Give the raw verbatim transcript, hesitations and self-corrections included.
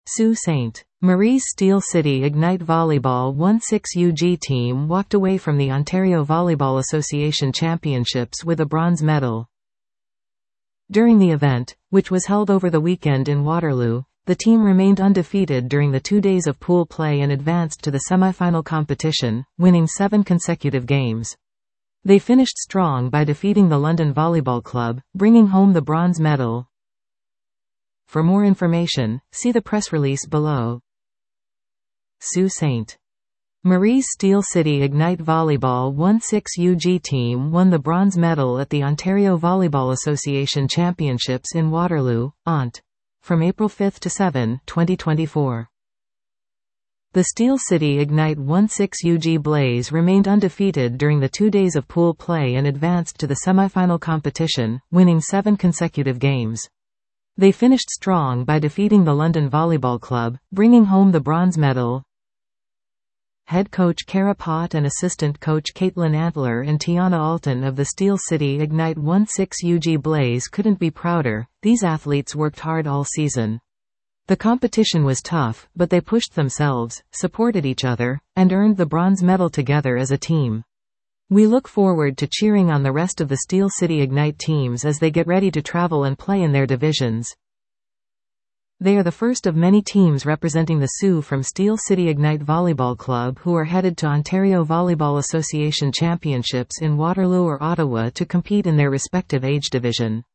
Sault Ste. Marie's Steel City Ignite Volleyball one six U G team walked away from the Ontario Volleyball Association Championships with a bronze medal. During the event, which was held over the weekend in Waterloo, the team remained undefeated during the two days of pool play and advanced to the semifinal competition, winning seven consecutive games. They finished strong by defeating the London Volleyball Club, bringing home the bronze medal. For more information, see the press release below. Sault Ste. Marie's Steel City Ignite Volleyball one six U G team won the bronze medal at the Ontario Volleyball Association Championships in Waterloo, Ont. from April fifth to seventh, twenty twenty-four. The Steel City Ignite one six U G Blaze remained undefeated during the two days of pool play and advanced to the semifinal competition, winning seven consecutive games. They finished strong by defeating the London Volleyball Club, bringing home the bronze medal. Head coach Kara Pott and assistant coach Caitlin Antler and Tiana Alton of the Steel City Ignite one six U G Blaze couldn't be prouder. These athletes worked hard all season. The competition was tough, but they pushed themselves, supported each other, and earned the bronze medal together as a team. We look forward to cheering on the rest of the Steel City Ignite teams as they get ready to travel and play in their divisions. They are the first of many teams representing the Sioux from Steel City Ignite Volleyball Club who are headed to Ontario Volleyball Association Championships in Waterloo or Ottawa to compete in their respective age division.